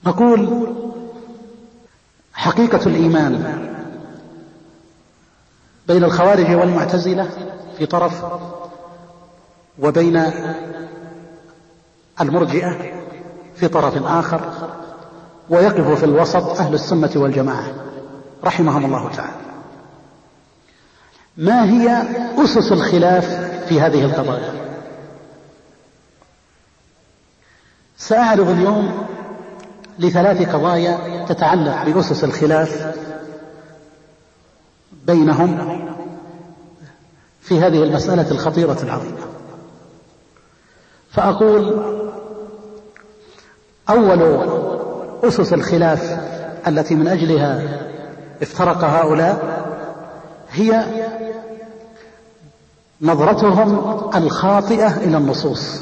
نقول حقيقة الإيمان بين الخوارج والمعتزلة في طرف، وبين المرجئة في طرف آخر، ويقف في الوسط أهل السنة والجماعة رحمهم الله تعالى. ما هي أسس الخلاف في هذه القضايا؟ سأعرض اليوم لثلاث قضايا تتعلق بأسس الخلاف بينهم في هذه المسألة الخطيرة العظيمة. فأقول: أول أسس الخلاف التي من أجلها افترق هؤلاء هي نظرتهم الخاطئة إلى النصوص.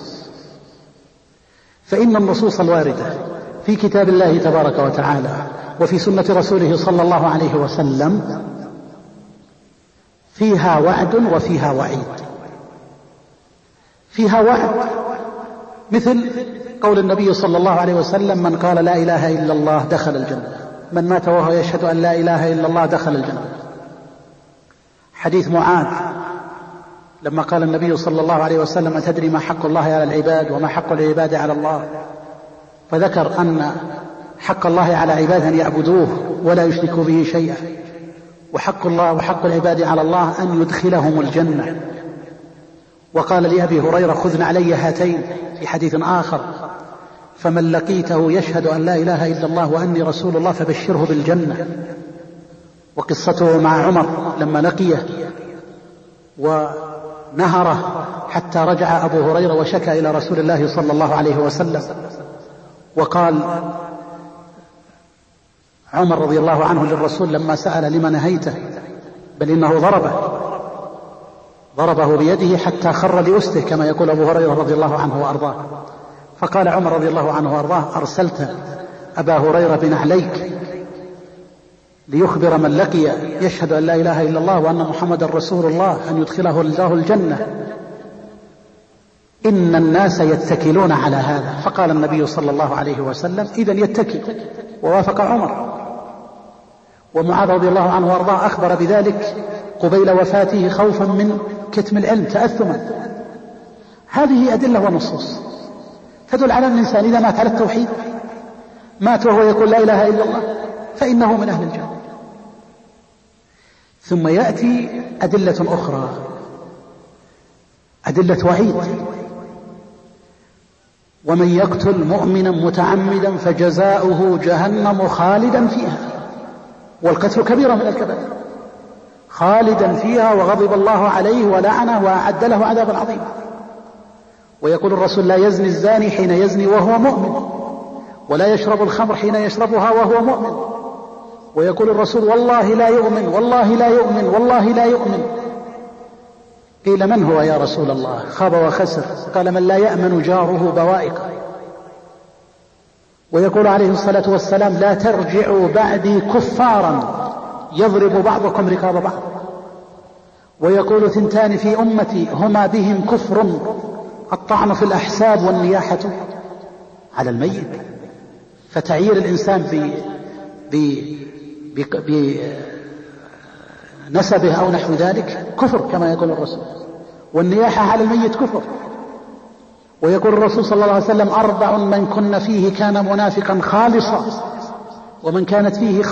فإن النصوص الواردة في كتاب الله تبارك وتعالى وفي سنة رسوله صلى الله عليه وسلم فيها وعد وفيها وعيد. فيها وعد مثل قول النبي صلى الله عليه وسلم: من قال لا إله إلا الله دخل الجنة، من مات وهو يشهد أن لا إله إلا الله دخل الجنة. حديث معاذ لما قال النبي صلى الله عليه وسلم: أتدري ما حق الله على العباد وما حق العباد على الله؟ فذكر أن حق الله على عباده أن يعبدوه ولا يشركوا به شيئا، وحق الله وحق العباد على الله أن يدخلهم الجنة. وقال لأبي هريرة: خذ علي هاتين، في حديث آخر: فمن لقيته يشهد أن لا إله إلا الله وأني رسول الله فبشره بالجنة. وقصته مع عمر لما لقيه ونهره حتى رجع أبو هريرة وشكى إلى رسول الله صلى الله عليه وسلم، وقال عمر رضي الله عنه للرسول لما سأل: لما نهيته؟ بل إنه ضربه بيده حتى خر لأسته، كما يقول أبو هريرة رضي الله عنه وأرضاه. فقال عمر رضي الله عنه وأرضاه: أرسلت أبا هريرة بنعليك ليخبر من لقي يشهد أن لا إله إلا الله وأن محمد رسول الله أن يدخله الله الجنة، إن الناس يتكلون على هذا. فقال النبي صلى الله عليه وسلم: إذن يتكل. ووافق عمر. ومعاذ رضي الله عنه وأرضاه أخبر بذلك قبيل وفاته خوفا من كتم العلم، تأثما. هذه أدلة ونصوص تدل على أن الإنسان إذا مات على التوحيد، مات وهو يقول لا إله إلا الله، فإنه من أهل الجنة. ثم يأتي أدلة أخرى، أدلة وعيد: ومن يقتل مؤمنا متعمدا فجزاؤه جهنم خالدا فيها. والقتل كبيرة من الكبائر، خالدا فيها وغضب الله عليه ولعنه وأعد له عذابا عظيما. ويقول الرسول: لا يزني الزاني حين يزني وهو مؤمن، ولا يشرب الخمر حين يشربها وهو مؤمن. ويقول الرسول: والله لا يؤمن، والله لا يؤمن، والله لا يؤمن. قيل: من هو يا رسول الله؟ خاب وخسر. قال: من لا يأمن جاره بوائقه. ويقول عليه الصلاة والسلام: لا ترجعوا بعدي كفارا يضرب بعضكم رقاب بعض. ويقول: ثنتان في أمتي هما بهم كفر، الطعن في الأحساب والنياحة على الميت. فتعيير الإنسان بنسبه أو نحو ذلك كفر كما يقول الرسول، والنياحة على الميت كفر. ويقول الرسول صلى الله عليه وسلم: 4 من كن فيه كان منافقا خالصا، ومن كانت فيه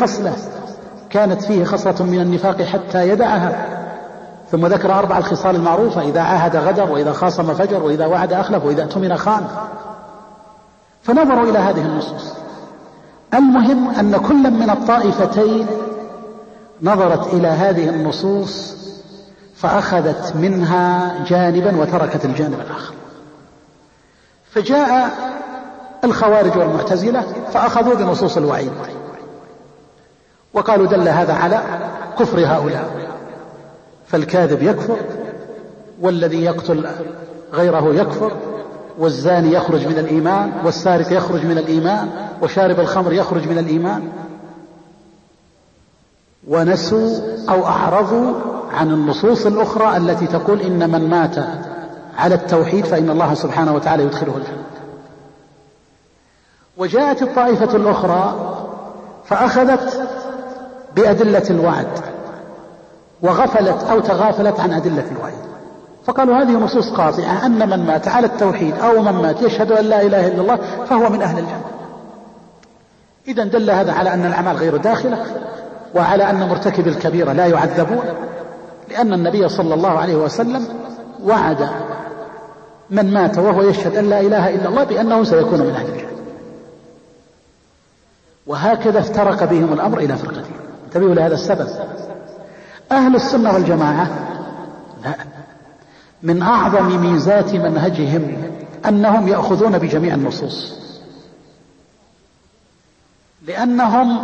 خصلة من النفاق حتى يدعها. ثم ذكر 4 الخصال المعروفة: إذا عاهد غدر، وإذا خاصم فجر، وإذا وعد أخلف، وإذا اؤتمن خان. فنظروا إلى هذه النصوص. المهم أن كل من الطائفتين نظرت إلى هذه النصوص فأخذت منها جانبا وتركت الجانب الآخر. فجاء الخوارج والمعتزلة فأخذوا بنصوص الوعيد وقالوا: دل هذا على كفر هؤلاء، فالكاذب يكفر، والذي يقتل غيره يكفر، والزاني يخرج من الإيمان، والسارق يخرج من الإيمان، وشارب الخمر يخرج من الإيمان. ونسوا أو أعرضوا عن النصوص الأخرى التي تقول: إن من مات على التوحيد فإن الله سبحانه وتعالى يدخله الجنة. وجاءت الطائفة الأخرى فأخذت بأدلة الوعد وغفلت أو تغافلت عن أدلة الوعيد، فقالوا هذه نصوص قاطعة أن من مات على التوحيد أو من مات يشهد أن لا إله إلا الله فهو من أهل الجنة. إذن دل هذا على أن الأعمال غير داخلة، وعلى أن مرتكب الكبيرة لا يعذبون، لأن النبي صلى الله عليه وسلم وعد من مات وهو يشهد أن لا إله إلا الله بأنه سيكون من أهل الجنة. وهكذا افترق بهم الأمر إلى فرقتين. انتبهوا لهذا السبب. أهل السنة والجماعة لا، من أعظم ميزات منهجهم أنهم يأخذون بجميع النصوص، لأنهم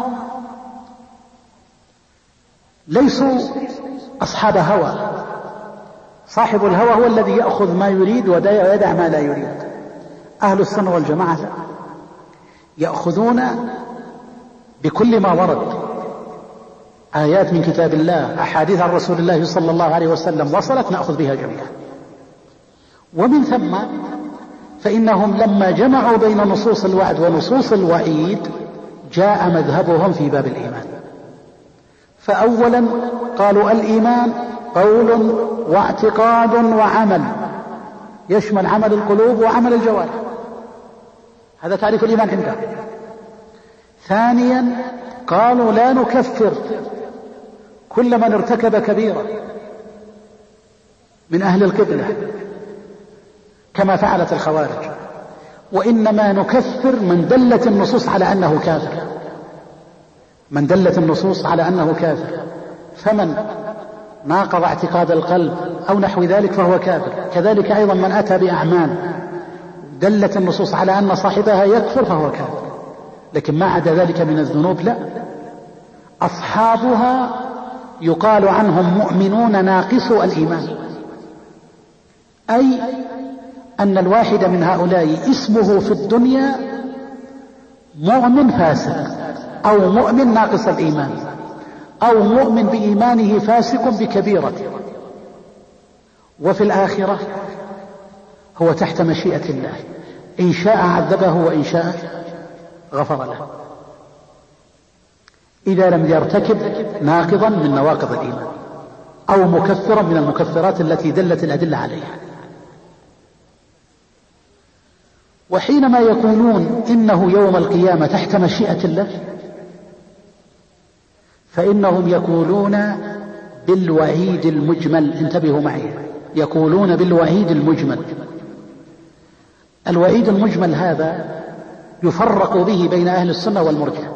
ليسوا أصحاب هوى. صاحب الهوى هو الذي يأخذ ما يريد ويدع ما لا يريد. أهل السنة والجماعة يأخذون بكل ما ورد، آيات من كتاب الله، أحاديث عن رسول الله صلى الله عليه وسلم وصلت نأخذ بها جميعا. ومن ثم فإنهم لما جمعوا بين نصوص الوعد ونصوص الوعيد جاء مذهبهم في باب الإيمان. فأولا قالوا الإيمان قول واعتقاد وعمل، يشمل عمل القلوب وعمل الجوارح، هذا تعريف الإيمان عندهم. ثانيا قالوا لا نكفر كل من ارتكب كبيرة من أهل القبلة كما فعلت الخوارج، وإنما نكفر من دلت النصوص على أنه كافر، من دلت النصوص على أنه كافر. فمن ناقض اعتقاد القلب أو نحو ذلك فهو كافر. كذلك أيضا من أتى بأعمال دلت النصوص على أن صاحبها يكفر فهو كافر. لكن ما عدا ذلك من الذنوب لا، أصحابها يقال عنهم مؤمنون ناقصوا الإيمان، أي أن الواحد من هؤلاء اسمه في الدنيا مؤمن فاسق، أو مؤمن ناقص الإيمان، أو مؤمن بإيمانه فاسق بكبيرة، وفي الآخرة هو تحت مشيئة الله، إن شاء عذبه وإن شاء غفر له، إذا لم يرتكب ناقضا من نواقض الإيمان أو مكفرا من المكفرات التي دلت الأدلة عليها. وحينما يقولون إنه يوم القيامة تحت مشيئة الله، فإنهم يقولون بالوعيد المجمل. انتبهوا معي، يقولون بالوعيد المجمل. الوعيد المجمل هذا يفرق به بين أهل السنة والمرجئة،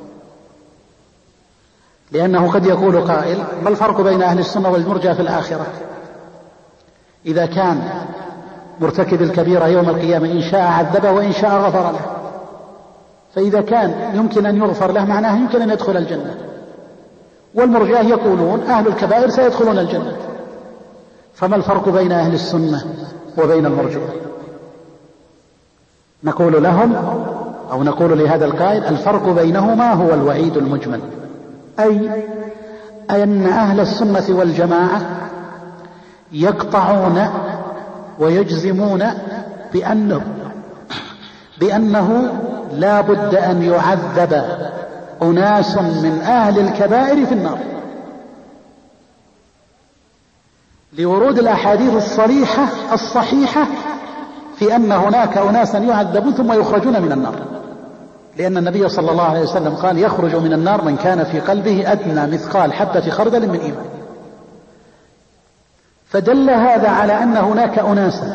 لأنه قد يقول قائل ما الفرق بين أهل السنة والمرجئة في الآخرة؟ إذا كان مرتكب الكبيرة يوم القيامة إن شاء عذبه وإن شاء غفر له، فإذا كان يمكن أن يغفر له معناه يمكن أن يدخل الجنة. والمرجئة يقولون أهل الكبائر سيدخلون الجنة. فما الفرق بين أهل السنة وبين المرجئة؟ نقول لهم أو نقول لهذا القائل الفرق بينهما هو الوعيد المجمل، أي أن أهل السنة والجماعة يقطعون ويجزمون بأنه لا بد أن يعذب أناس من أهل الكبائر في النار، لورود الأحاديث الصريحة الصحيحة في أن هناك أناسا يعذبون ثم يخرجون من النار، لأن النبي صلى الله عليه وسلم قال يخرج من النار من كان في قلبه أدنى مثقال حبة خردل من إيمان. فدل هذا على أن هناك أناسا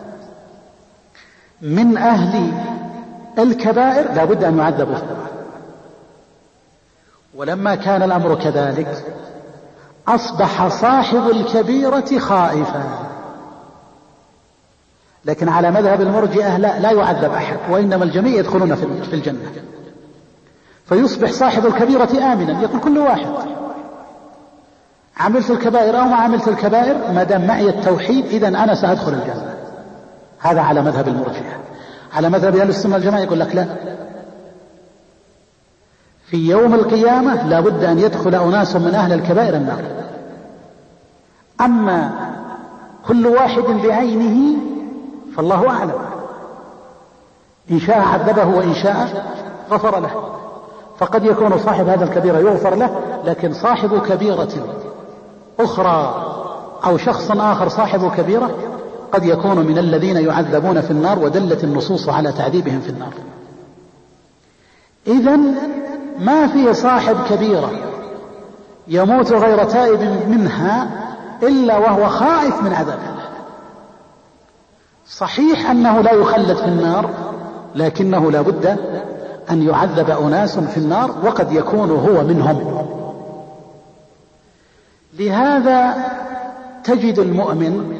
من أهل الكبائر لا بد أن يعذبوا في النار. ولما كان الأمر كذلك أصبح صاحب الكبيرة خائفا. لكن على مذهب المرجئة لا يعذب أحد، وإنما الجميع يدخلون في الجنة، فيصبح صاحب الكبيرة آمنا. يقول كل واحد عملت الكبائر أو ما عملت الكبائر ما دام معي التوحيد إذن أنا سأدخل الجنة. هذا على مذهب المرجئة. على مذهب أهل السنة والجماعة يقول لك لا، في يوم القيامة لا بد أن يدخل أناس من أهل الكبائر النار. أما كل واحد بعينه فالله أعلم، إن شاء عذبه وإن شاء غفر له. فقد يكون صاحب هذا الكبيرة يغفر له، لكن صاحب كبيرة أخرى أو شخص آخر صاحب كبيرة قد يكون من الذين يعذبون في النار، ودلت النصوص على تعذيبهم في النار. إذن ما في صاحب كبيرة يموت غير تائب منها إلا وهو خائف من عذاب الله. صحيح أنه لا يخلد في النار، لكنه لا بد أن يعذب أناس في النار، وقد يكون هو منهم. لهذا تجد المؤمن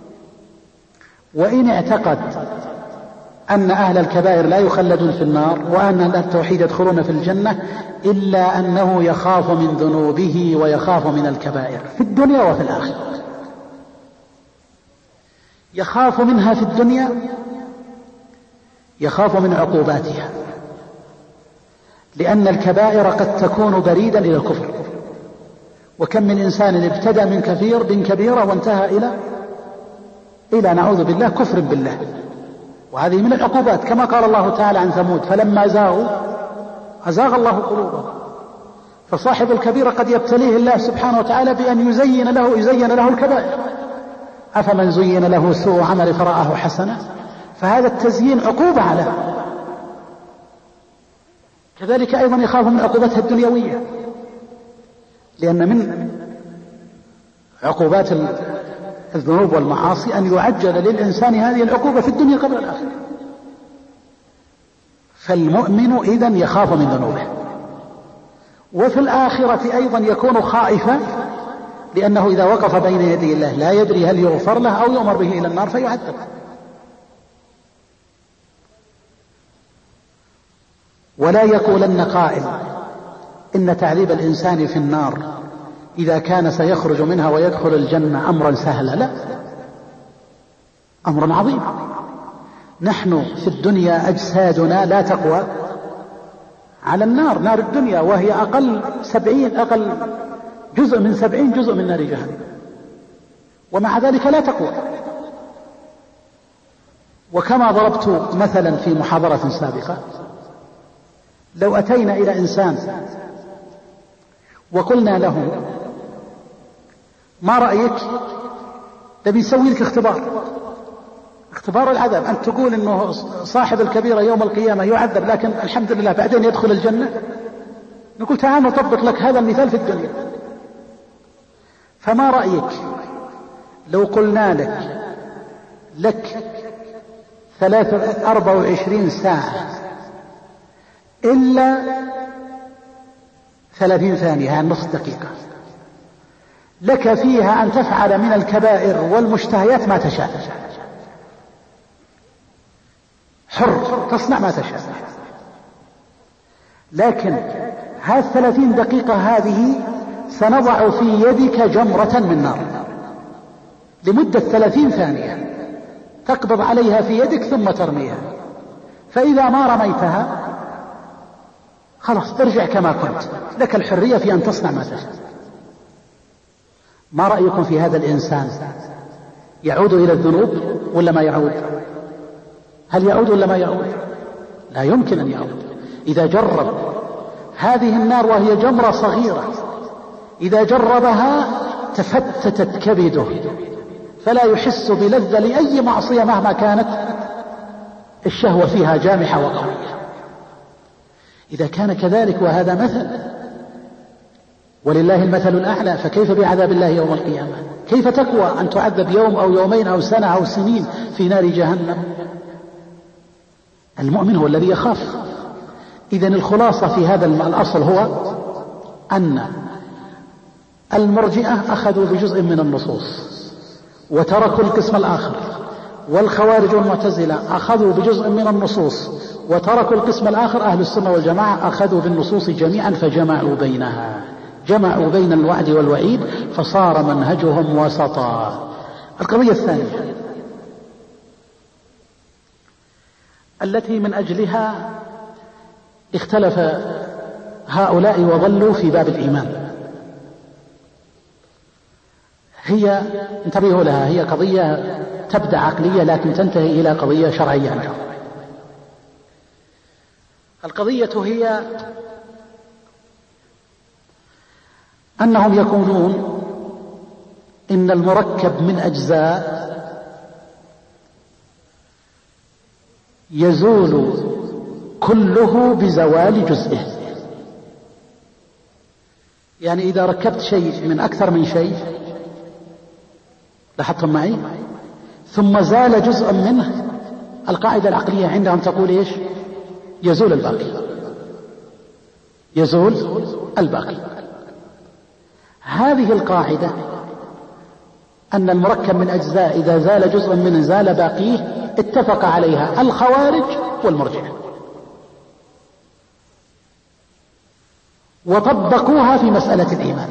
وإن اعتقد أن أهل الكبائر لا يخلدون في النار وأن أهل التوحيد يدخلون في الجنة، إلا أنه يخاف من ذنوبه ويخاف من الكبائر في الدنيا وفي الآخرة. يخاف منها في الدنيا، يخاف من عقوباتها، لأن الكبائر قد تكون بريدا إلى الكفر. وكم من إنسان ابتدأ من كبيرة وانتهى إلى نعوذ بالله كفر بالله. وهذه من العقوبات، كما قال الله تعالى عن ثمود: فلما زاغوا أزاغ الله قلوبهم. فصاحب الكبيرة قد يبتليه الله سبحانه وتعالى بأن يزين له الكبائر. أفمن زين له سوء عمل فرآه حسنا، فهذا التزيين عقوبة عليه. كذلك أيضا يخاف من عقوبتها الدنيوية، لأن من عقوبات الذنوب والمعاصي أن يعجل للإنسان هذه العقوبة في الدنيا قبل الآخرة. فالمؤمن إذن يخاف من ذنوبه، وفي الآخرة أيضا يكون خائفا، لأنه إذا وقف بين يدي الله لا يدري هل يغفر له أو يؤمر به إلى النار فيعذب. ولا يقولن قائل إن تعذيب الإنسان في النار إذا كان سيخرج منها ويدخل الجنة أمرا سهلا. لا، أمر عظيم. نحن في الدنيا أجسادنا لا تقوى على النار، نار الدنيا، وهي أقل جزء من 70 جزء من نار جهنم، ومع ذلك لا تقوى. وكما ضربت مثلا في محاضرة سابقة، لو أتينا إلى إنسان وقلنا له: ما رأيك نبي نسوي لك اختبار العذاب، أن تقول إنه صاحب الكبيرة يوم القيامة يعذب لكن الحمد لله بعدين يدخل الجنة. نقول: تعال نطبق لك هذا المثال في الدنيا. فما رأيك لو قلنا لك 24 ساعة إلا 30 ثانية، يعني نصف دقيقة، لك فيها أن تفعل من الكبائر والمشتهيات ما تشاء، حر تصنع ما تشاء. لكن هذه 30 دقيقة هذه سنضع في يدك جمرة من نار لمدة 30 ثانية، تقبض عليها في يدك ثم ترميها، فإذا ما رميتها خلاص ترجع كما كنت، لك الحرية في أن تصنع ما تشاء. ما رأيكم في هذا الإنسان؟ يعود إلى الذنوب ولا ما يعود؟ هل يعود ولا ما يعود؟ لا يمكن أن يعود. إذا جرب هذه النار وهي جمرة صغيرة، إذا جربها تفتتت كبده فلا يحس بلذة لأي معصية مهما كانت الشهوة فيها جامحة وقوية. إذا كان كذلك وهذا مثل، ولله المثل الأعلى، فكيف بعذاب الله يوم القيامة؟ كيف تقوى أن تعذب يوم أو يومين أو سنة أو سنين في نار جهنم؟ المؤمن هو الذي يخاف. إذن الخلاصة في هذا الأصل هو أن المرجئة أخذوا بجزء من النصوص وتركوا القسم الآخر، والخوارج والمعتزلة أخذوا بجزء من النصوص وتركوا القسم الآخر. أهل السنة والجماعة أخذوا بالنصوص جميعا فجمعوا بينها، جمعوا بين الوعد والوعيد، فصار منهجهم وسطا. القضية الثانية التي من أجلها اختلف هؤلاء وضلوا في باب الإيمان، هي انتبهوا لها، هي قضية تبدأ عقلية لكن تنتهي إلى قضية شرعية عندهم. القضية هي أنهم يقولون إن المركب من أجزاء يزول كله بزوال جزئه. يعني إذا ركبت شيء من أكثر من شيء، لاحظتم معي، ثم زال جزء منه، القاعدة العقلية عندهم تقول إيش؟ يزول الباقي، يزول الباقي. هذه القاعدة أن المركب من أجزاء إذا زال جزء منه زال باقيه اتفق عليها الخوارج والمرجئة، وطبقوها في مسألة الإيمان.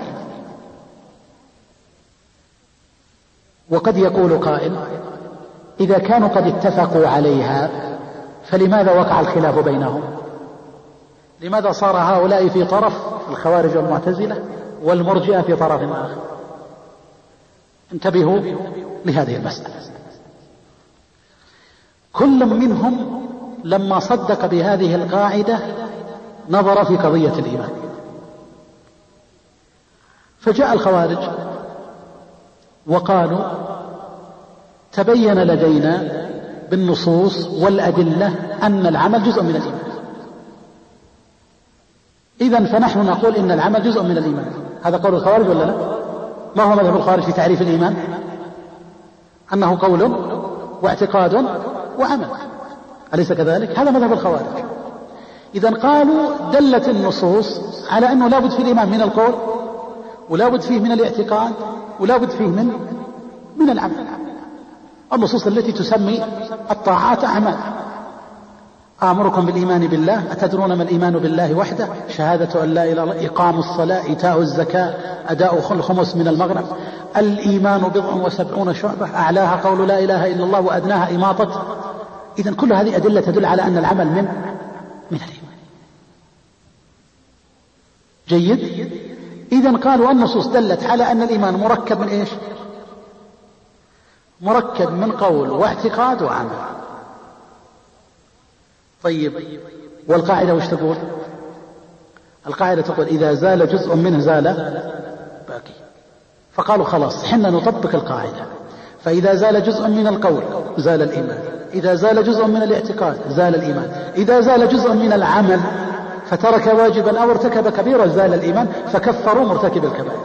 وقد يقول قائل: إذا كانوا قد اتفقوا عليها فلماذا وقع الخلاف بينهم؟ لماذا صار هؤلاء في طرف الخوارج والمعتزلة والمرجئة في طرف آخر؟ انتبهوا لهذه المسألة. كل منهم لما صدق بهذه القاعدة نظر في قضية الإيمان. فجاء الخوارج وقالوا: تبين لدينا بالنصوص والأدلة أن العمل جزء من الإيمان، إذن فنحن نقول إن العمل جزء من الإيمان. هذا قول الخوارج ولا لا؟ ما هو مذهب الخوارج في تعريف الإيمان؟ أنه قول واعتقاد وعمل، أليس كذلك؟ هذا مذهب الخوارج. إذن قالوا دلت النصوص على أنه لا بد في الإيمان من القول، ولا بد فيه من الاعتقاد، ولا بد فيه من العمل. النصوص التي تسمي الطاعات أعمال. آمركم بالإيمان بالله، أتدرون ما الإيمان بالله وحده؟ شهادة أن لا إله إلا الله، إقام الصلاة، إيتاء الزكاة، أداء الخمس من المغنم. الإيمان 70 شعبة، أعلاها قول لا إله إلا الله وأدناها إماطة. إذن كل هذه أدلة تدل على أن العمل من الإيمان. جيد. إذن قالوا النصوص دلت على أن الإيمان مركب من إيش؟ مركب من قول واعتقاد وعمل. طيب، والقاعدة وش تقول؟ القاعدة تقول إذا زال جزء منه زال باقي. فقالوا خلاص حنا نطبق القاعدة، فإذا زال جزء من القول زال الإيمان، إذا زال جزء من الاعتقاد زال الإيمان، إذا زال جزء من العمل فترك واجبا أو ارتكب كبيرا زال الإيمان، فكفروا مرتكب الكبائر.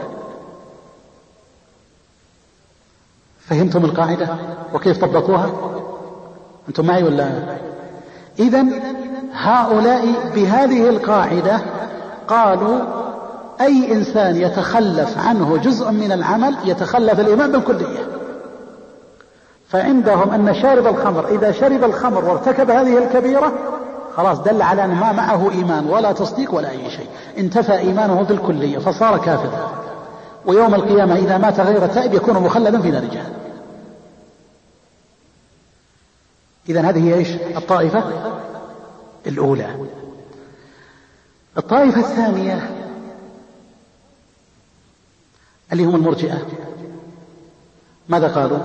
فهمتم القاعدة وكيف طبقوها؟ أنتم معي ولا؟ إذن هؤلاء بهذه القاعدة قالوا أي إنسان يتخلف عنه جزء من العمل يتخلف الإيمان بالكلية. فعندهم أن شارب الخمر إذا شرب الخمر وارتكب هذه الكبيرة خلاص دل على أن ما معه إيمان ولا تصديق ولا أي شيء، انتفى إيمانه بالكلية فصار كافرا، ويوم القيامة إذا مات غير تائب يكون مخلدا في نار جهنم. إذن هذه إيش؟ الطائفة الأولى. الطائفة الثانية اللي هم المرجئة ماذا قالوا؟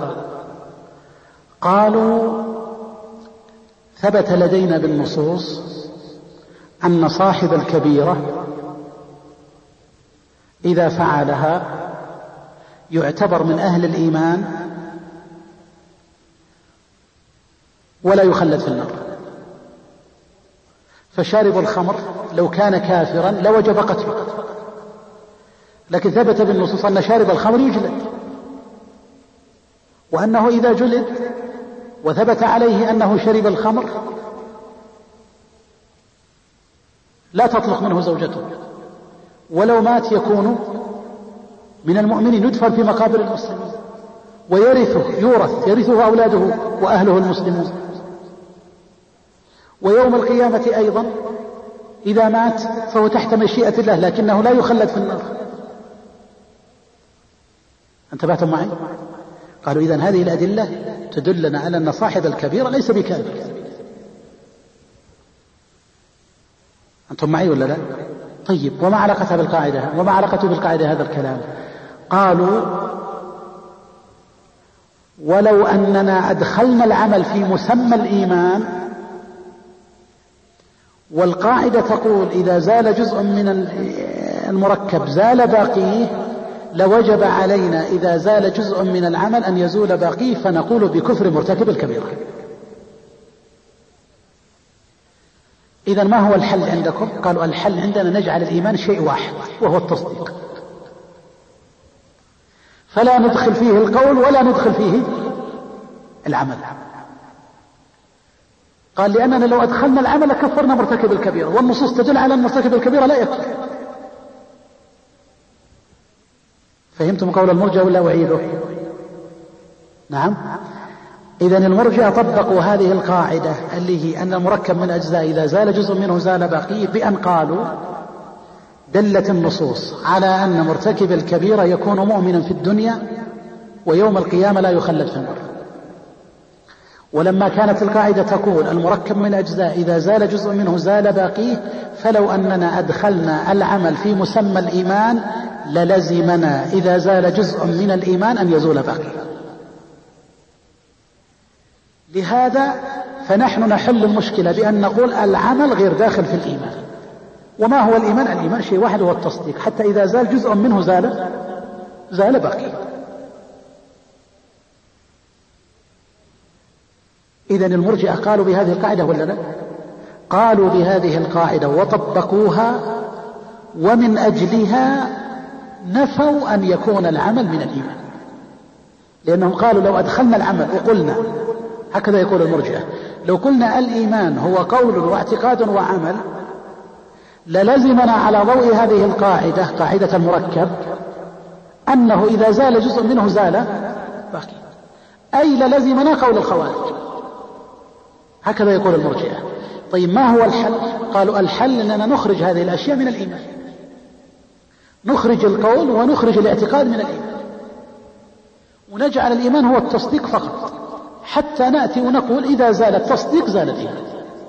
قالوا ثبت لدينا بالنصوص أن صاحب الكبيرة إذا فعلها يعتبر من أهل الإيمان ولا يخلد في النار. فشارب الخمر لو كان كافرا لوجب قتله، لكن ثبت بالنصوص أن شارب الخمر يجلد، وأنه إذا جلد وثبت عليه أنه شرب الخمر لا تطلق منه زوجته، ولو مات يكون من المؤمنين، يدفن في مقابر المسلمين يرثه أولاده وأهله المسلمون. ويوم القيامة أيضا إذا مات فهو تحت مشيئة الله لكنه لا يخلد في النار. انتبهتم معي؟ قالوا إذن هذه الأدلة تدلنا على أن صاحب الكبيرة ليس بكافر. أنتم معي ولا لا؟ طيب، وما علاقته بالقاعدة هذا الكلام؟ قالوا ولو أننا أدخلنا العمل في مسمى الإيمان والقاعدة تقول إذا زال جزء من المركب زال باقيه، لوجب علينا إذا زال جزء من العمل أن يزول باقيه، فنقول بكفر مرتكب الكبيرة. إذا ما هو الحل عندكم؟ قالوا الحل عندنا نجعل الإيمان شيء واحد وهو التصديق، فلا ندخل فيه القول ولا ندخل فيه العمل. قال لأننا لو أدخلنا العمل كفرنا مرتكب الكبيرة، والنصوص تدل على أن مرتكب الكبيرة لا يكفر. فهمتم قول المرجئة ولا أعيده؟ نعم. إذن المرجئة طبقوا هذه القاعدة اللي هي أن المركب من أجزاء إذا زال جزء منه زال باقيه، بأن قالوا دلت النصوص على أن مرتكب الكبيرة يكون مؤمنا في الدنيا ويوم القيامة لا يخلد في النار. ولما كانت القاعدة تقول المركب من أجزاء إذا زال جزء منه زال باقيه، فلو أننا أدخلنا العمل في مسمى الإيمان للزمنا إذا زال جزء من الإيمان أن يزول باقيه. لهذا فنحن نحل المشكلة بأن نقول العمل غير داخل في الإيمان. وما هو الإيمان؟ الإيمان شيء واحد هو التصديق، حتى إذا زال جزء منه زال باقيه. إذن المرجئة قالوا بهذه القاعدة ولا لا؟ قالوا بهذه القاعدة وطبقوها، ومن أجلها نفوا أن يكون العمل من الإيمان، لأنهم قالوا لو أدخلنا العمل وقلنا، هكذا يقول المرجئة، لو قلنا الإيمان هو قول واعتقاد وعمل للزمنا على ضوء هذه القاعدة، قاعدة المركب، أنه إذا زال جزء منه زال باقي، أي للزمنا قول الخوارج. هكذا يقول المرجئة. طيب ما هو الحل؟ قالوا الحل أننا نخرج هذه الأشياء من الإيمان، نخرج القول ونخرج الاعتقاد من الإيمان، ونجعل الإيمان هو التصديق فقط، حتى نأتي ونقول إذا زال التصديق زال الإيمان.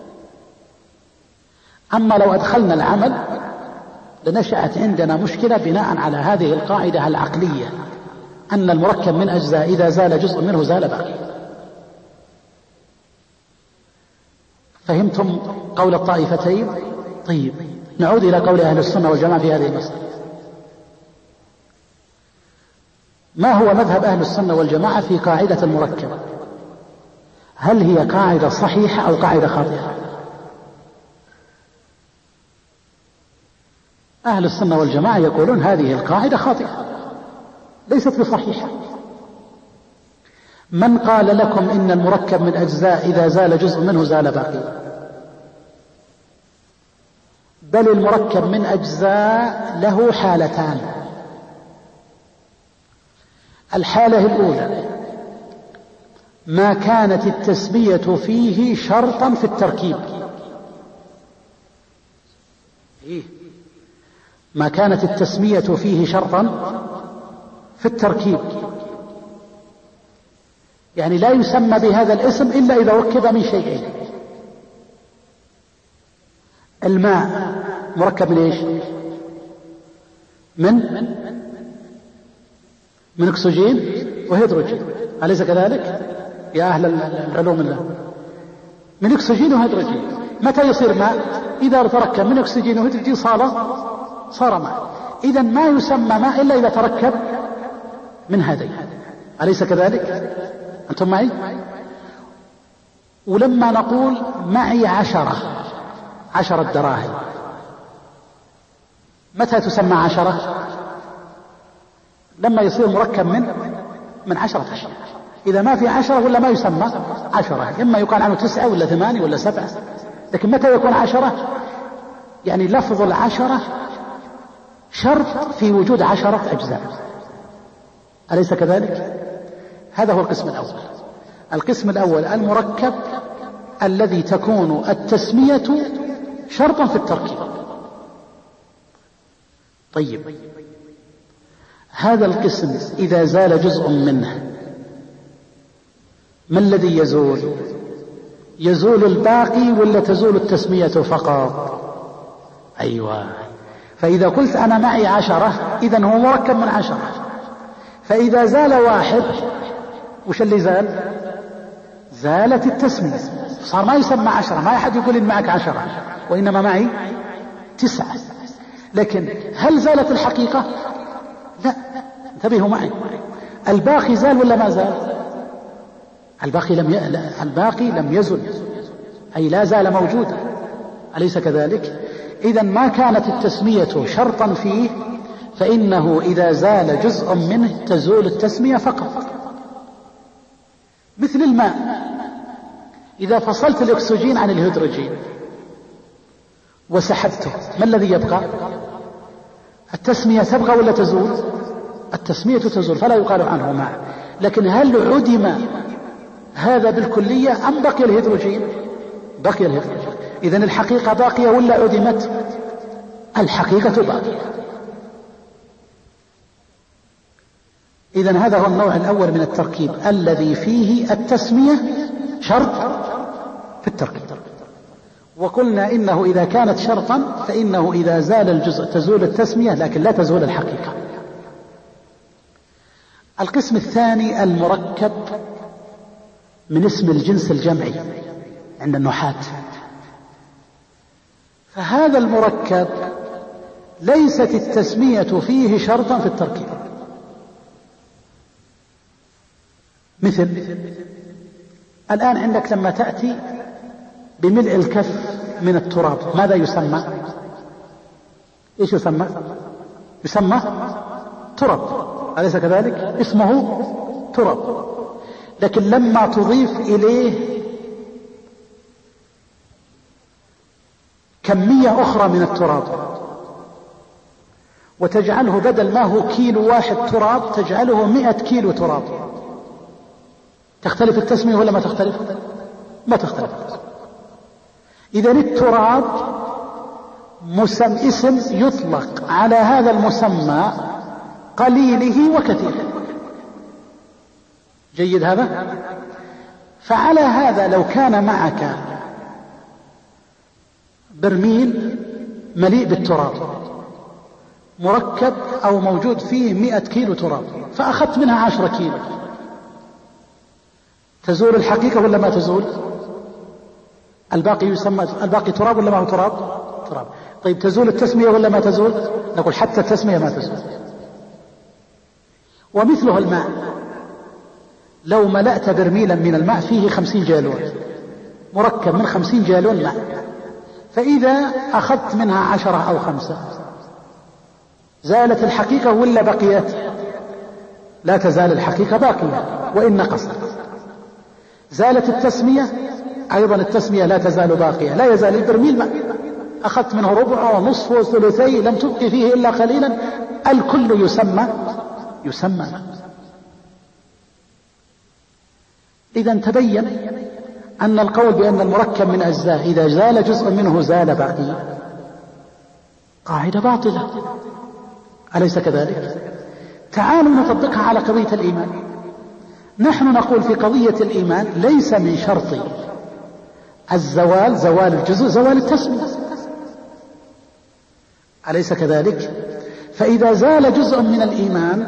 أما لو أدخلنا العمل لنشأت عندنا مشكلة بناء على هذه القاعدة العقلية أن المركب من أجزاء إذا زال جزء منه زال باقي. فهمتم قول الطائفتين؟ طيب نعود إلى قول أهل السنة والجماعة في هذه المسألة. ما هو مذهب أهل السنة والجماعة في قاعدة المركب؟ هل هي قاعدة صحيحة أو قاعدة خاطئة؟ أهل السنة والجماعة يقولون هذه القاعدة خاطئة ليست بصحيحة. من قال لكم إن المركب من أجزاء إذا زال جزء منه زال باقي؟ بل المركب من أجزاء له حالتان. الحالة الأولى ما كانت التسمية فيه شرطا في التركيب، ما كانت التسمية فيه شرطا في التركيب، يعني لا يسمى بهذا الاسم إلا إذا ركب من شيئين. الماء مركب من إيش؟ من أكسجين وهيدروجين، أليس كذلك يا أهل العلوم الله؟ من أكسجين وهيدروجين. متى يصير ماء؟ إذا تركب من أكسجين وهيدروجين صار ماء. إذا ما يسمى ماء إلا إذا تركب من هذين، أليس كذلك؟ أنتم معي؟ ولما نقول معي 10 دراهم، متى تسمى 10؟ لما يصير مركب من 10 أشياء. إذا ما في 10 ولا ما يسمى 10، إما يقال عنه 9 ولا 8 ولا 7. لكن متى يكون 10؟ يعني لفظ 10 شرط في وجود 10 أجزاء، أليس كذلك؟ هذا هو القسم الأول. القسم الأول المركب الذي تكون التسمية شرطا في التركيب. طيب هذا القسم إذا زال جزء منه ما الذي يزول؟ يزول الباقي ولا تزول التسمية فقط؟ أيوة. فإذا قلت أنا معي 10 إذن هو مركب من 10. فإذا زال واحد وش اللي زال؟ زالت التسمية، صار ما يسمى 10. ما أحد يقول إن معك 10، وإنما معي 9. لكن هل زالت الحقيقة؟ لا، انتبهوا معي، الباقي زال ولا ما زال؟ الباقي لم يزل، أي لا زال موجودا، أليس كذلك؟ إذن ما كانت التسمية شرطا فيه، فإنه إذا زال جزء منه تزول التسمية فقط. مثل الماء، إذا فصلت الأكسجين عن الهيدروجين وسحبته، ما الذي يبقى؟ التسمية تبقى ولا تزول؟ التسمية تزول، فلا يقال عنه ماء. لكن هل عدم هذا بالكلية أم بقي الهيدروجين؟ بقي الهيدروجين. إذن الحقيقة باقية ولا عدمت؟ الحقيقة باقية. إذن هذا هو النوع الأول من التركيب الذي فيه التسمية شرط في التركيب. وقلنا إنه إذا كانت شرطا فإنه إذا زال الجزء تزول التسمية، لكن لا تزول الحقيقة. القسم الثاني المركب من اسم الجنس الجمعي عند النحاة. فهذا المركب ليست التسمية فيه شرطا في التركيب. مثل الآن عندك لما تأتي بملء الكف من التراب، ماذا يسمى؟ ايش يسمى؟ يسمى تراب، أليس كذلك؟ اسمه تراب. لكن لما تضيف إليه كمية أخرى من التراب وتجعله بدل ما هو كيلو واحد تراب تجعله 100 كيلو تراب، تختلف التسمية ولا ما تختلف؟ ما تختلف. إذن التراب اسم يطلق على هذا المسمى قليله وكثيره. جيد هذا؟ فعلى هذا لو كان معك برميل مليء بالتراب مركب أو موجود فيه 100 كيلو تراب، فأخذت منها 10 كيلو، تزول الحقيقة ولا ما تزول؟ الباقي تراب ولا ما هو تراب؟ تراب. طيب تزول التسمية ولا ما تزول؟ نقول حتى التسمية ما تزول. ومثله الماء، لو ملأت برميلا من الماء فيه 50 جالون مركب من 50 جالون ماء، فإذا أخذت منها 10 أو 5 زالت الحقيقة ولا بقيت؟ لا تزال الحقيقة باقية وإن نقصت. زالت التسمية، أيضا التسمية لا تزال باقية، لا يزال البرميل ماء، أخذت منه ربع ونصف وثلثي لم تبقي فيه إلا قليلا، الكل يسمى. إذا تبين أن القول بأن المركب من أجزاء إذا زال جزء منه زال باقي قاعدة باطلة، أليس كذلك؟ تعالوا نطبقها على قضية الإيمان. نحن نقول في قضية الإيمان ليس من شرط الزوال زوال الجزء زوال التسمية، أليس كذلك؟ فإذا زال جزء من الإيمان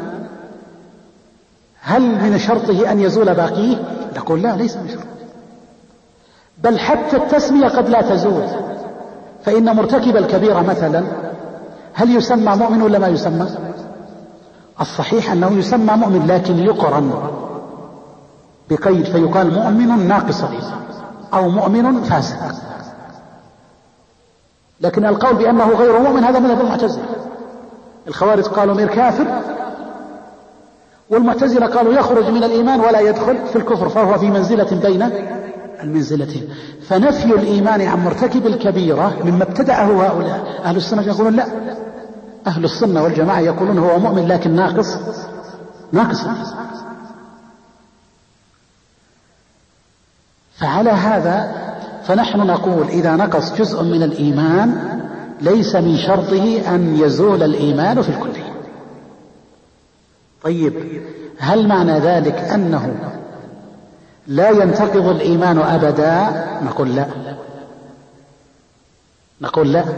هل من شرطه أن يزول باقيه؟ نقول لا، ليس من شرطه، بل حتى التسمية قد لا تزول. فإن مرتكب الكبيرة مثلا هل يسمى مؤمن ولا ما يسمى؟ الصحيح أنه يسمى مؤمن، لكن يقرن بقيد فيقال مؤمن ناقص الإيمان أو مؤمن فاسق. لكن القول بأنه غير مؤمن هذا مذهب المعتزلة. الخوارج قالوا مير كافر، والمعتزلة قالوا يخرج من الإيمان ولا يدخل في الكفر، فهو في منزلة بين المنزلتين. فنفي الإيمان عن مرتكب الكبيرة مما ابتدعه هؤلاء. أهل السنة يقولون لا، أهل السنة والجماعة يقولون هو مؤمن لكن ناقص. فعلى هذا فنحن نقول إذا نقص جزء من الإيمان ليس من شرطه أن يزول الإيمان في الكلية. طيب هل معنى ذلك أنه لا ينتقض الإيمان أبدا؟ نقول لا.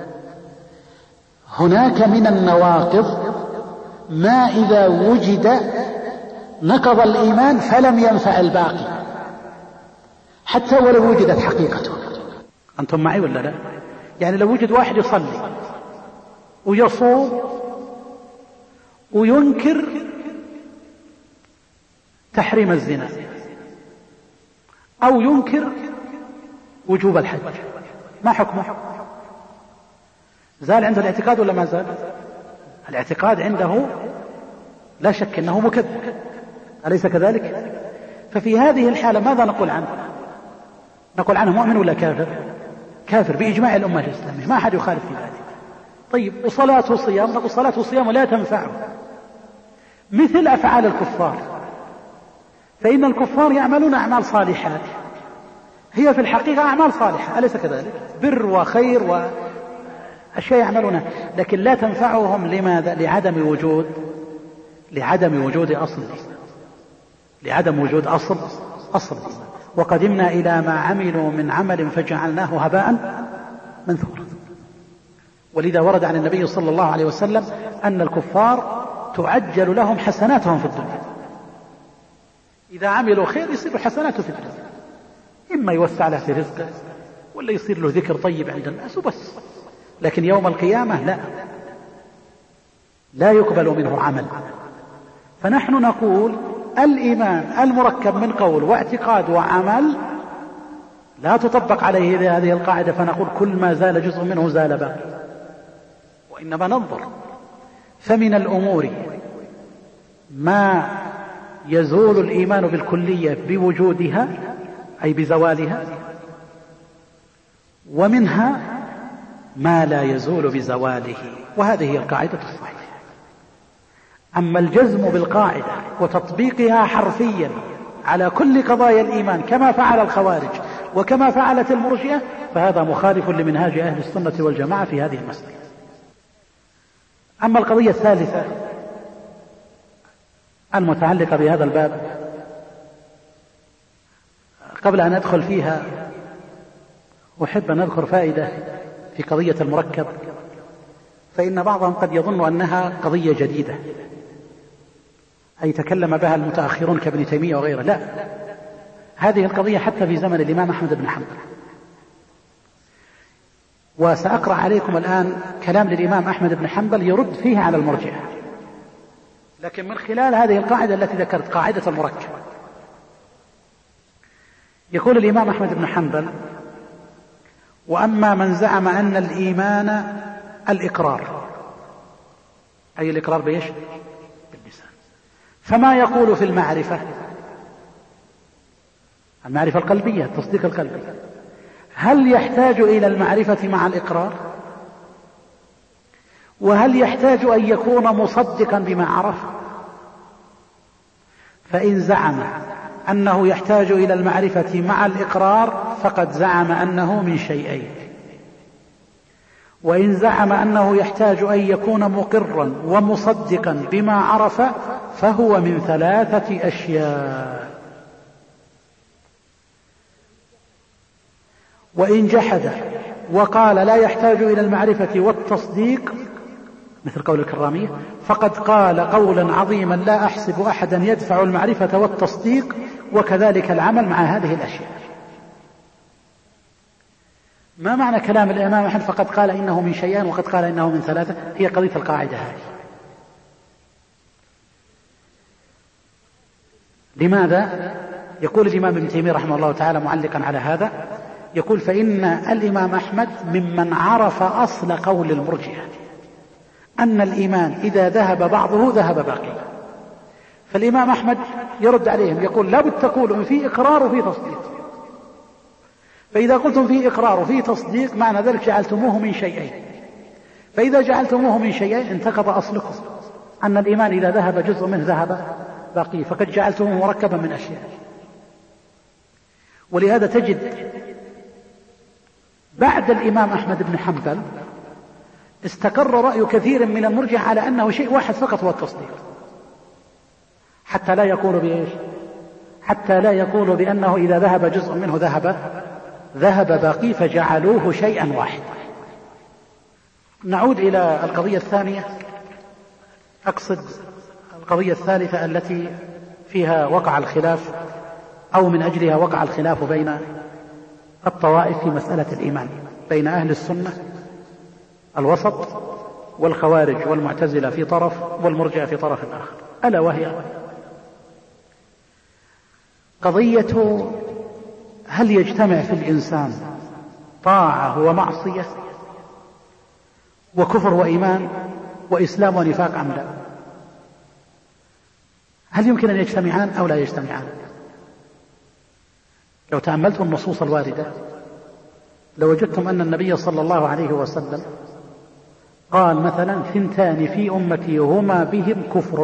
هناك من النواقض ما إذا وجد نقض الإيمان فلم ينفع الباقي حتى ولو وجدت حقيقته. أنتم معي ولا لا؟ يعني لو وجد واحد يصلي ويصوم وينكر تحريم الزنا أو ينكر وجوب الحج، ما حكمه؟ زال عنده الاعتقاد ولا ما زال؟ الاعتقاد عنده لا شك أنه مكذب، أليس كذلك؟ ففي هذه الحالة ماذا نقول عنه؟ نقول عنه مؤمن ولا كافر؟ كافر بإجماع الأمة الإسلامية، ما أحد يخالف في ذلك. طيب وصلاة وصيام؟ نقول صلاة وصيام لا تنفعه مثل أفعال الكفار، فإن الكفار يعملون أعمال صالحات هي في الحقيقة أعمال صالحة، أليس كذلك؟ بر وخير وأشياء يعملونها، لكن لا تنفعهم. لماذا؟ لعدم وجود أصل، لعدم وجود أصل. وقدمنا إلى ما عملوا من عمل فجعلناه هباء منثورا. ولذا ورد عن النبي صلى الله عليه وسلم أن الكفار تعجل لهم حسناتهم في الدنيا، إذا عملوا خير يصير حسناته في الدنيا، إما يوسع له في رزقه ولا يصير له ذكر طيب عند الناس وبس، لكن يوم القيامة لا يقبل منه عمل. فنحن نقول الإيمان المركب من قول واعتقاد وعمل لا تطبق عليه هذه القاعدة، فنقول كل ما زال جزء منه زال باقي، وإنما ننظر. فمن الأمور ما يزول الإيمان بالكلية بوجودها أي بزوالها، ومنها ما لا يزول بزواله، وهذه هي القاعدة الصحيحة. أما الجزم بالقاعدة وتطبيقها حرفيا على كل قضايا الإيمان كما فعل الخوارج وكما فعلت المرجئة، فهذا مخالف لمنهاج أهل السنة والجماعة في هذه المسألة. أما القضية الثالثة المتعلقة بهذا الباب، قبل أن أدخل فيها أحب أن أذكر فائدة في قضية المركب، فإن بعضهم قد يظن أنها قضية جديدة أي تكلم بها المتأخرون كابن تيمية وغيره. لا، هذه القضية حتى في زمن الإمام أحمد بن حنبل. وسأقرأ عليكم الآن كلام للإمام أحمد بن حنبل يرد فيه على المرجئة، لكن من خلال هذه القاعدة التي ذكرت، قاعدة المركب. يقول الإمام أحمد بن حنبل: وأما من زعم أن الإيمان الإقرار، أي الإقرار بإيش؟ باللسان، فما يقول في المعرفة القلبية، التصديق القلبي، هل يحتاج إلى المعرفة مع الإقرار؟ وهل يحتاج أن يكون مصدقا بما عرف؟ فإن زعم أنه يحتاج إلى المعرفة مع الإقرار فقد زعم أنه من شيئين، وإن زعم أنه يحتاج أن يكون مقرا ومصدقا بما عرف فهو من ثلاثة أشياء. وإن جحد وقال لا يحتاج إلى المعرفة والتصديق مثل قول الكرامية فقد قال قولا عظيما لا أحسب أحدا يدفع المعرفة والتصديق وكذلك العمل مع هذه الأشياء. ما معنى كلام الإمام أحمد فقد قال إنه من شيئين وقد قال إنه من ثلاثة؟ هي قضية القاعدة هذه. لماذا؟ يقول الإمام ابن تيمية رحمه الله تعالى معلقا على هذا، يقول: فإن الإمام أحمد ممن عرف أصل قول المرجئة أن الإيمان إذا ذهب بعضه ذهب باقي. فالإمام أحمد يرد عليهم يقول: لا بد تقولوا في إقرار وفي تصديق، فإذا قلتم في إقرار وفي تصديق معنى ذلك جعلتموه من شيئين، فإذا جعلتموه من شيئين انتقض أصلكم أن الإيمان إذا ذهب جزء منه ذهب باقي، فقد جعلتموه مركبا من أشياء. ولهذا تجد بعد الإمام أحمد بن حنبل استقر رأي كثير من المرجئة على أنه شيء واحد فقط هو التصديق، حتى لا يقول بإيش؟ حتى لا يقول بأنه إذا ذهب جزء منه ذهب باقي، فجعلوه شيئا واحدا. نعود إلى القضية الثانية، أقصد القضية الثالثة التي فيها وقع الخلاف أو من أجلها وقع الخلاف بين الطوائف في مسألة الإيمان. بين أهل السنة الوسط والخوارج والمعتزلة في طرف والمرجئة في طرف آخر، ألا وهي قضية هل يجتمع في الإنسان طاعة ومعصية وكفر وإيمان وإسلام ونفاق أم لا؟ هل يمكن أن يجتمعان أو لا يجتمعان؟ لو تأملتم النصوص الواردة لوجدتم أن النبي صلى الله عليه وسلم قال مثلا 2 في أمتي هما بهم كفر: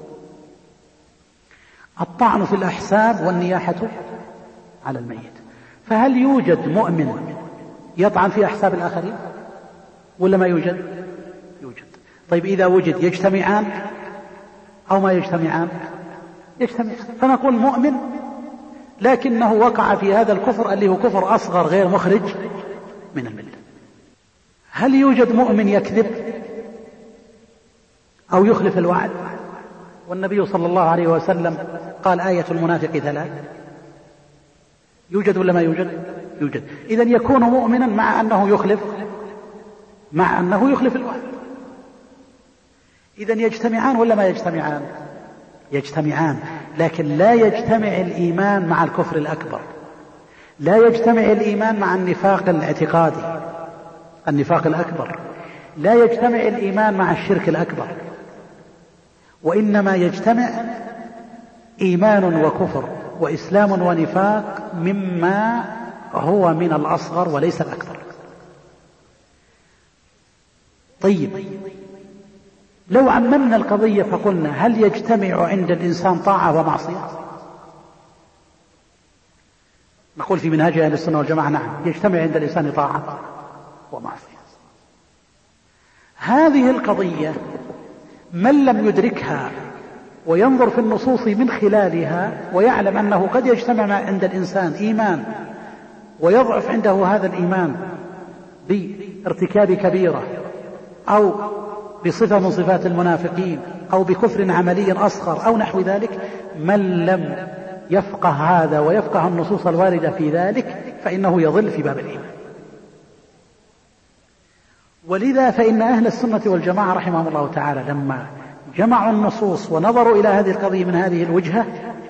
الطعن في الأحساب والنياحة على الميت. فهل يوجد مؤمن يطعن في أحساب الآخرين ولا ما يوجد؟ يوجد. طيب إذا وجد يجتمعان أو ما يجتمعان؟ يجتمعان. فنقول مؤمن لكنه وقع في هذا الكفر اللي هو كفر أصغر غير مخرج من الملة. هل يوجد مؤمن يكذب أو يخلف الوعد؟ والنبي صلى الله عليه وسلم قال آية المنافق 3. يوجد ولا ما يوجد؟ يوجد. إذن يكون مؤمنا مع أنه يخلف الوعد. إذن يجتمعان ولا ما يجتمعان؟ يجتمعان، لكن لا يجتمع الإيمان مع الكفر الأكبر، لا يجتمع الإيمان مع النفاق الاعتقادي النفاق الأكبر، لا يجتمع الإيمان مع الشرك الأكبر، وإنما يجتمع إيمان وكفر وإسلام ونفاق مما هو من الأصغر وليس الأكبر. طيب لو عممنا القضية فقلنا هل يجتمع عند الإنسان طاعة ومعصية؟ نقول في منهاج أهل السنة والجماعة نعم، يجتمع عند الإنسان طاعة ومعصية. هذه القضية من لم يدركها وينظر في النصوص من خلالها ويعلم أنه قد يجتمع عند الإنسان إيمان ويضعف عنده هذا الإيمان بارتكاب كبيرة أو بصفة من صفات المنافقين أو بكفر عملي أصغر أو نحو ذلك، من لم يفقه هذا ويفقه النصوص الواردة في ذلك فإنه يضل في باب الإيمان. ولذا فإن أهل السنة والجماعة رحمهم الله تعالى لما جمعوا النصوص ونظروا إلى هذه القضية من هذه الوجهة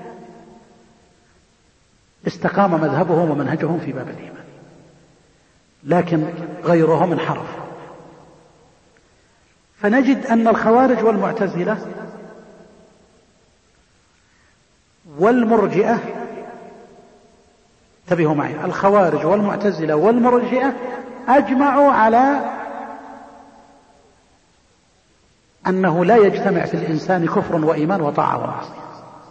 استقام مذهبهم ومنهجهم في باب الإيمان، لكن غيرهم انحرف. فنجد أن الخوارج والمعتزلة والمرجئة، انتبهوا معي، الخوارج والمعتزلة والمرجئة أجمعوا على أنه لا يجتمع في الإنسان كفر وإيمان وطاعة ومعصية.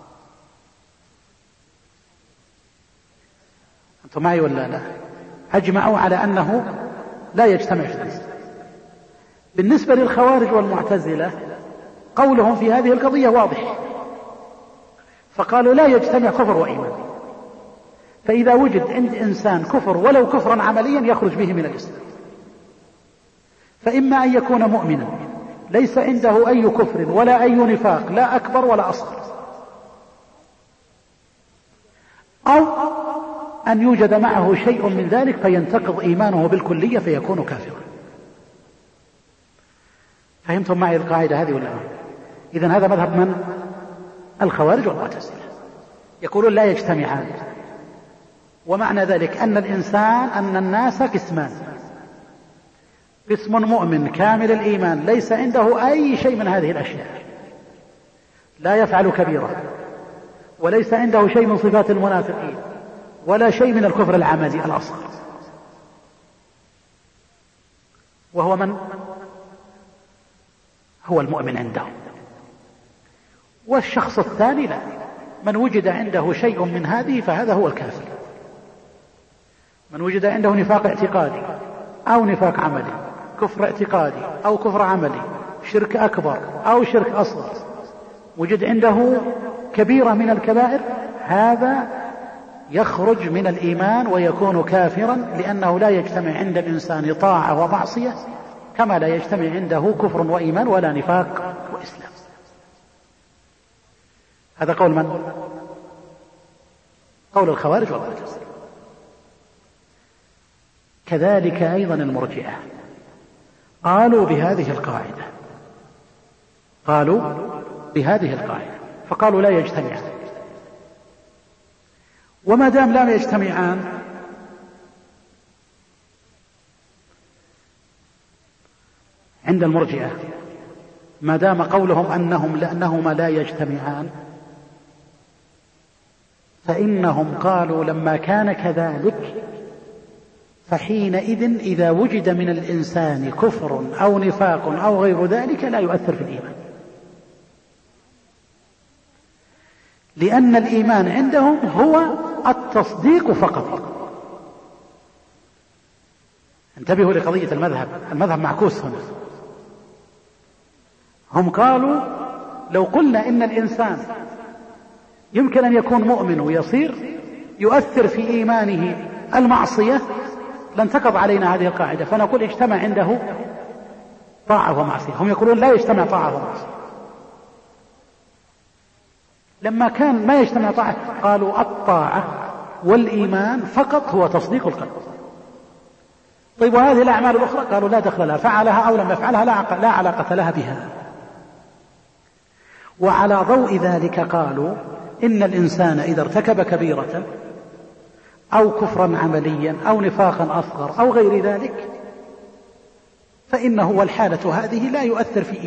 أنتم معي ولا لا؟ أجمعوا على أنه لا يجتمع في الإنسان. بالنسبة للخوارج والمعتزلة قولهم في هذه القضية واضح، فقالوا لا يجتمع كفر وإيمان، فإذا وجد عند إنسان كفر ولو كفرا عمليا يخرج به من الإسلام. فإما أن يكون مؤمنا ليس عنده أي كفر ولا أي نفاق لا أكبر ولا أصغر، أو أن يوجد معه شيء من ذلك فينتقض إيمانه بالكلية فيكون كافرا. فهمتم معي القاعدة هذه ولا لا؟ إذن هذا مذهب من؟ الخوارج والمعتزلة، يقولون لا يجتمعان. ومعنى ذلك أن الناس قسمان: قسم مؤمن كامل الإيمان ليس عنده أي شيء من هذه الأشياء، لا يفعل كبيرة وليس عنده شيء من صفات المنافقين ولا شيء من الكفر العملي الأصغر، وهو من؟ هو المؤمن عنده. والشخص الثاني لا، من وجد عنده شيء من هذه فهذا هو الكافر. من وجد عنده نفاق اعتقادي أو نفاق عملي، كفر اعتقادي أو كفر عملي، شرك أكبر أو شرك أصغر، وجد عنده كبيرة من الكبائر، هذا يخرج من الإيمان ويكون كافرا، لأنه لا يجتمع عند الإنسان طاعة ومعصية كما لا يجتمع عنده كفر وإيمان ولا نفاق وإسلام. هذا قول من؟ قول الخوارج والمعتزلة. كذلك أيضا المرجئة قالوا بهذه القاعدة فقالوا لا يجتمعان. وما دام لا يجتمعان عند المرجئة، ما دام قولهم أنهما لا يجتمعان، فإنهم قالوا لما كان كذلك فحينئذ إذا وجد من الإنسان كفر أو نفاق أو غير ذلك لا يؤثر في الإيمان، لأن الإيمان عندهم هو التصديق فقط. انتبهوا لقضية المذهب معكوس هنا. هم قالوا لو قلنا إن الإنسان يمكن أن يكون مؤمن ويصير يؤثر في إيمانه المعصية لانتقض علينا هذه القاعدة، فنقول اجتمع عنده طاعة ومعصية. هم يقولون لا يجتمع طاعة ومعصية. لما كان ما يجتمع طاعة قالوا الطاعة والإيمان فقط هو تصديق القلب. طيب وهذه الأعمال الأخرى قالوا لا دخل لها، فعلها أو لم يفعلها لا علاقة لها بها. وعلى ضوء ذلك قالوا إن الإنسان إذا ارتكب كبيرة أو كفرا عمليا أو نفاقا أصغر أو غير ذلك فإنه والحالة هذه لا يؤثر في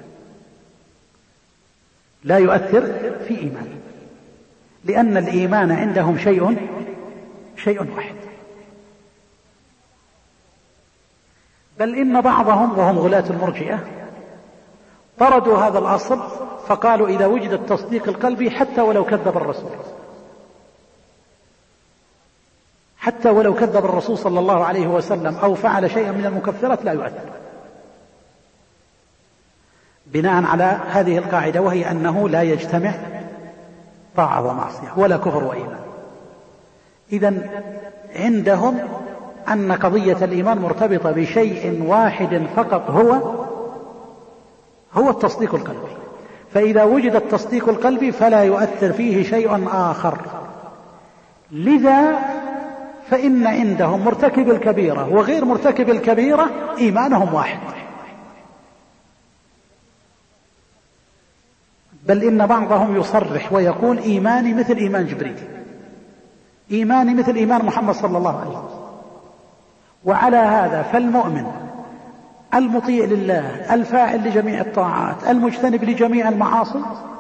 إيمانه، لأن الإيمان عندهم شيء واحد. بل إن بعضهم وهم غلاة المرجئة طردوا هذا الأصل فقالوا إذا وجد التصديق القلبي حتى ولو كذب الرسول صلى الله عليه وسلم أو فعل شيئا من المكفرات لا يؤثر، بناء على هذه القاعدة، وهي أنه لا يجتمع طاعة ومعصية ولا كفر وإيمان. إذن عندهم أن قضية الإيمان مرتبطة بشيء واحد فقط هو التصديق القلبي، فإذا وجد التصديق القلبي فلا يؤثر فيه شيء آخر. لذا فإن عندهم مرتكب الكبيرة وغير مرتكب الكبيرة إيمانهم واحد. بل إن بعضهم يصرح ويقول إيماني مثل إيمان جبريل، إيماني مثل إيمان محمد صلى الله عليه وسلم. وعلى هذا فالمؤمن المطيع لله الفاعل لجميع الطاعات المجتنب لجميع المعاصي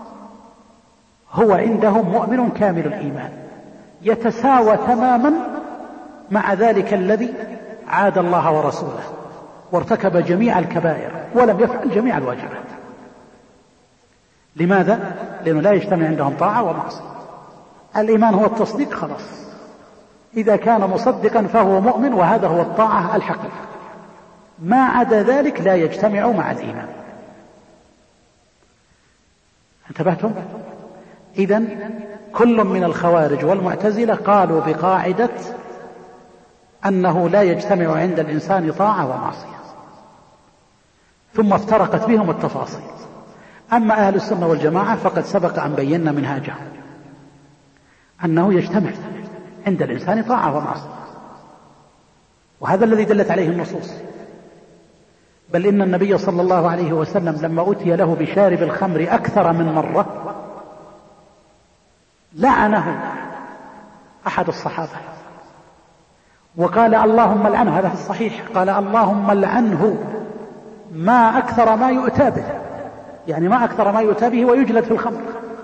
هو عندهم مؤمن كامل الإيمان، يتساوى تماما مع ذلك الذي عاد الله ورسوله وارتكب جميع الكبائر ولم يفعل جميع الواجبات. لماذا؟ لأنه لا يجتمع عندهم طاعة ومعصية. الإيمان هو التصديق خلاص، إذا كان مصدقا فهو مؤمن، وهذا هو الطاعة الحقيقية. ما عدا ذلك لا يجتمع مع الإيمان. انتبهتم؟ إذن كل من الخوارج والمعتزلة قالوا بقاعدة أنه لا يجتمع عند الإنسان طاعة ومعصية، ثم افترقت بهم التفاصيل. أما أهل السنة والجماعة فقد سبق أن بينا منهاجهم أنه يجتمع عند الإنسان طاعة ومعصية، وهذا الذي دلت عليه النصوص. بل إن النبي صلى الله عليه وسلم لما أتي له بشارب الخمر أكثر من مرة لعنه أحد الصحابة وقال اللهم لعنه، هذا في الصحيح، قال اللهم لعنه ما أكثر ما يؤتى به، يعني ما أكثر ما يؤتى به ويجلد في الخمر.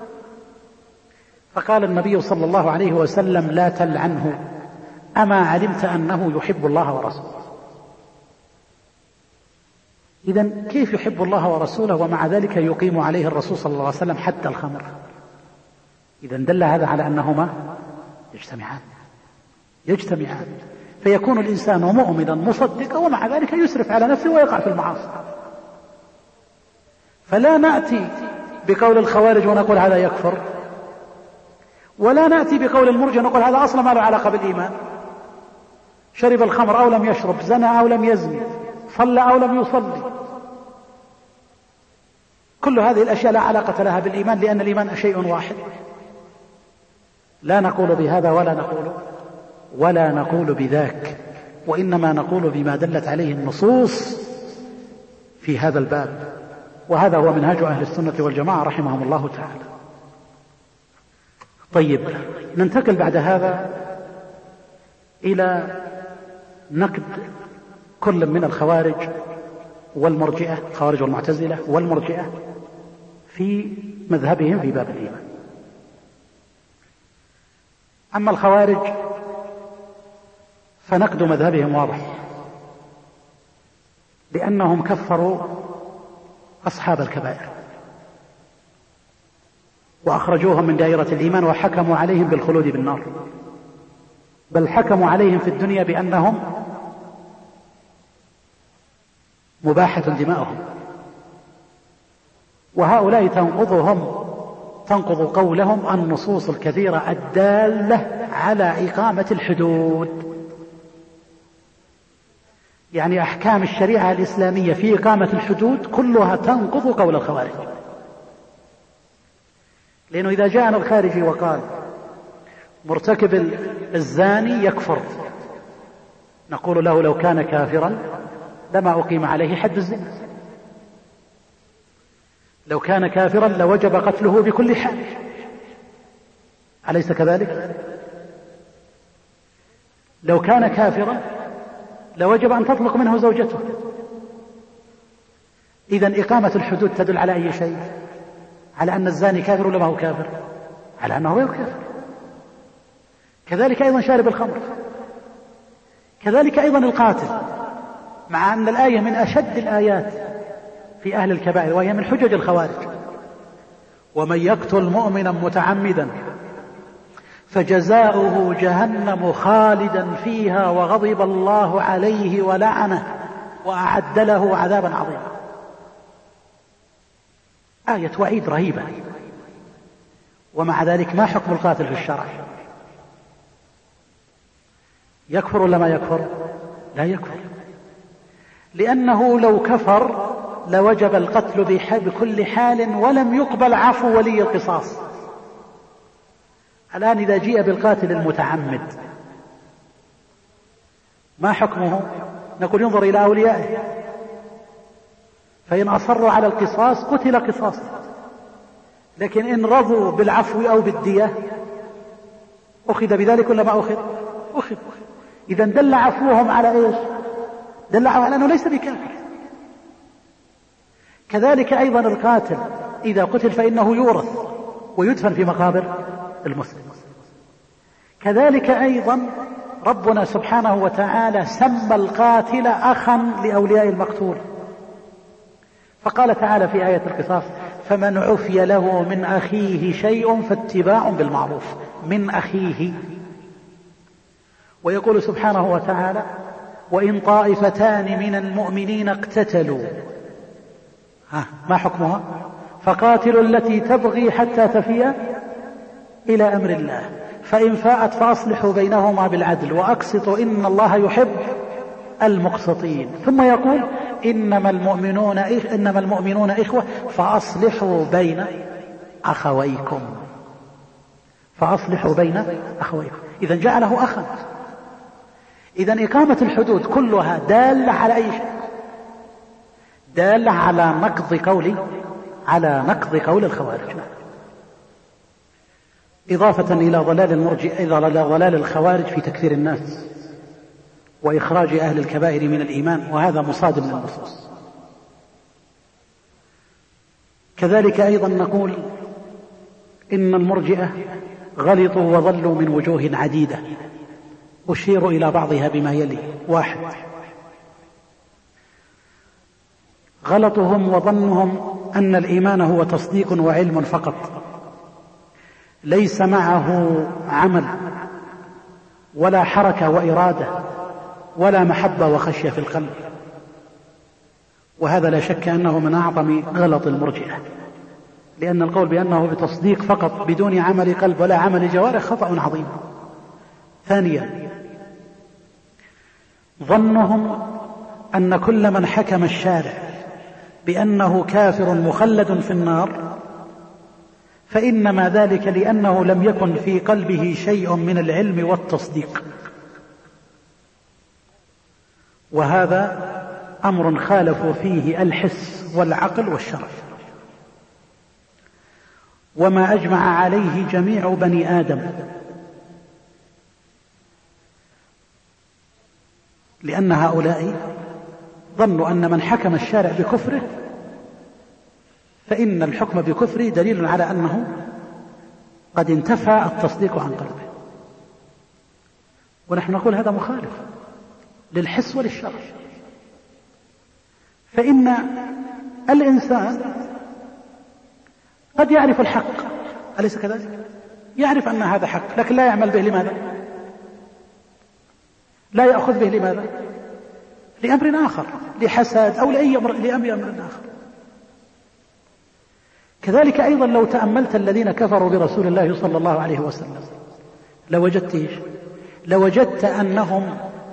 فقال النبي صلى الله عليه وسلم لا تلعنه، أما علمت أنه يحب الله ورسوله؟ إذن كيف يحب الله ورسوله ومع ذلك يقيم عليه الرسول صلى الله عليه وسلم حتى الخمر؟ إذن دل هذا على أنهما يجتمعان، فيكون الإنسان مؤمنا مصدقا ومع ذلك يسرف على نفسه ويقع في المعاصي. فلا نأتي بقول الخوارج ونقول هذا يكفر، ولا نأتي بقول المرجئة نقول هذا أصلا ما له علاقة بالإيمان، شرب الخمر أو لم يشرب، زنى أو لم يزني، صلى أو لم يصلي، كل هذه الأشياء لا علاقة لها بالإيمان، لأن الإيمان شيء واحد. لا نقول بهذا ولا نقول بذاك، وإنما نقول بما دلت عليه النصوص في هذا الباب، وهذا هو منهاج أهل السنة والجماعة رحمهم الله تعالى. طيب، ننتقل بعد هذا إلى نقد كل من الخوارج والمرجئة، الخوارج والمعتزلة والمرجئة في مذهبهم في باب الإيمان. أما الخوارج فنقد مذهبهم واضح، لأنهم كفروا أصحاب الكبائر وأخرجوهم من دائرة الإيمان وحكموا عليهم بالخلود بالنار، بل حكموا عليهم في الدنيا بأنهم مباحة دماؤهم. وهؤلاء تنقض قولهم النصوص الكثيرة الدالة على إقامة الحدود، يعني أحكام الشريعة الإسلامية في إقامة الحدود كلها تنقض قول الخوارج. لأنه إذا جاءنا الخارجي وقال مرتكب الزاني يكفر، نقول له لو كان كافرا لما أقيم عليه حد الزنا، لو كان كافرا لوجب قتله بكل حال، أليس كذلك؟ لو كان كافرا لوجب أن تطلق منه زوجته. إذن إقامة الحدود تدل على أي شيء؟ على أن الزاني كافر ولا ما هو كافر؟ على أنه غير كافر. كذلك أيضا شارب الخمر، كذلك أيضا القاتل، مع أن الآية من أشد الآيات في أهل الكبائر، وهي من حجج الخوارج: ومن يقتل مؤمنا متعمدا فجزاؤه جهنم خالدا فيها وغضب الله عليه ولعنه وأعد له عذابا عظيما. آية وعيد رهيبة، ومع ذلك ما حكم القاتل في الشرع؟ يكفر ولا ما يكفر؟ لا يكفر، لأنه لو كفر لوجب القتل بكل حال ولم يقبل عفو ولي القصاص. الآن إذا جيء بالقاتل المتعمد ما حكمه؟ نقول ينظر إلى أوليائه، فإن أصروا على القصاص قتل قصاصا، لكن إن رضوا بالعفو أو بالدية أخذ بذلك ولا ما أخذ. إذا دل عفوهم على إيش؟ دل على أنه ليس بكافر. كذلك أيضا القاتل إذا قتل فإنه يورث ويدفن في مقابر المسلم. كذلك أيضا ربنا سبحانه وتعالى سمى القاتل أخا لأولياء المقتول، فقال تعالى في آية القصاص: فمن عفي له من أخيه شيء فاتباع بالمعروف. من أخيه. ويقول سبحانه وتعالى: وإن طائفتان من المؤمنين اقتتلوا، ما حكمها؟ فقاتلوا التي تبغي حتى تفيء إلى أمر الله، فإن فاءت فأصلحوا بينهما بالعدل وأقسطوا إن الله يحب المقسطين. ثم يقول: إنما المؤمنون إخوة فأصلحوا بين أخويكم. إذن جعله أخا. إذن إقامة الحدود كلها دالة على أي شيء؟ دالة على نقض قول الخوارج، إضافة إلى ضلال الخوارج في تكفير الناس وإخراج أهل الكبائر من الإيمان، وهذا مصادم للنصوص. كذلك أيضا نقول إن المرجئة غلطوا وضلوا من وجوه عديدة، أشير إلى بعضها بما يلي: 1. غلطهم وظنهم أن الإيمان هو تصديق وعلم فقط، ليس معه عمل ولا حركة وإرادة ولا محبة وخشية في القلب، وهذا لا شك أنه من أعظم غلط المرجئة، لأن القول بأنه بتصديق فقط بدون عمل قلب ولا عمل جوارح خطأ عظيم. 2. ظنهم أن كل من حكم الشارع بأنه كافر مخلد في النار فإنما ذلك لأنه لم يكن في قلبه شيء من العلم والتصديق. وهذا أمر خالفوا فيه الحس والعقل والشرع، وما أجمع عليه جميع بني آدم، لأن هؤلاء ظنوا أن من حكم الشارع بكفره فإن الحكم بكفره دليل على أنه قد انتفى التصديق عن قلبه، ونحن نقول هذا مخالف للحس وللشرع. فإن الإنسان قد يعرف الحق، أليس كذلك؟ يعرف أن هذا حق لكن لا يعمل به. لماذا؟ لا يأخذ به. لماذا؟ لأمر آخر، لحسد أو لأمر آخر. كذلك أيضا لو تأملت الذين كفروا برسول الله صلى الله عليه وسلم لوجدت أنهم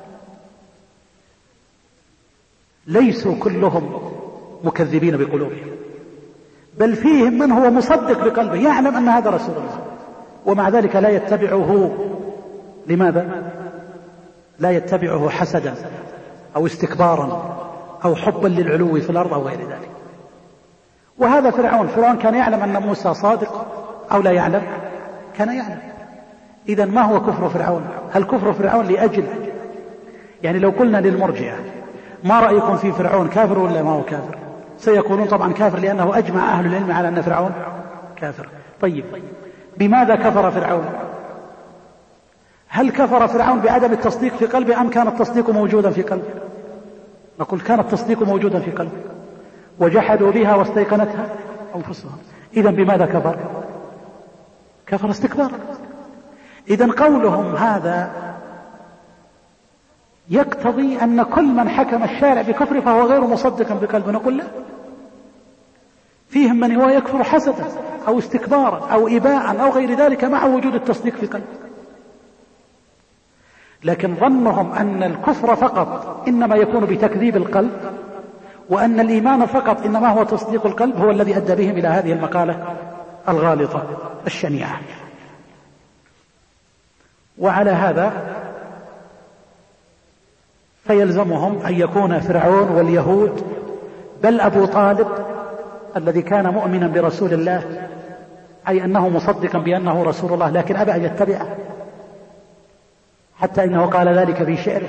ليسوا كلهم مكذبين بقلوبهم، بل فيهم من هو مصدق بقلبه، يعلم أن هذا رسول الله، ومع ذلك لا يتبعه. لماذا؟ لا يتبعه حسدا أو استكبارا أو حبا للعلو في الأرض أو غير ذلك. وهذا فرعون كان يعلم أن موسى صادق أو لا يعلم؟ كان يعلم. إذن ما هو كفر فرعون؟ هل كفر فرعون لأجل يعني لو قلنا للمرجئة ما رأيكم في فرعون، كافر ولا ما هو كافر؟ سيقولون طبعا كافر، لأنه أجمع أهل العلم على أن فرعون كافر. طيب بماذا كفر فرعون؟ هل كفر فرعون بعدم التصديق في قلبه أم كان التصديق موجودا في قلبه؟ نقول كان التصديق موجودا في قلبه، وجحدوا بها واستيقنتها أنفسهم. إذن بماذا كفر؟ كفر استكبارا. إذن قولهم هذا يقتضي أن كل من حكم الشارع بكفر فهو غير مصدقا بقلبه. نقول لا، فيهم من هو يكفر حسدا أو استكبارا أو إباء أو غير ذلك مع وجود التصديق في قلبه، لكن ظنهم أن الكفر فقط إنما يكون بتكذيب القلب، وأن الإيمان فقط إنما هو تصديق القلب، هو الذي أدى بهم إلى هذه المقالة الغالطة الشنيعة. وعلى هذا فيلزمهم أن يكون فرعون واليهود بل أبو طالب الذي كان مؤمنا برسول الله، أي أنه مصدقا بأنه رسول الله، لكن أبى أن يتبعه، حتى إنه قال ذلك في شعره: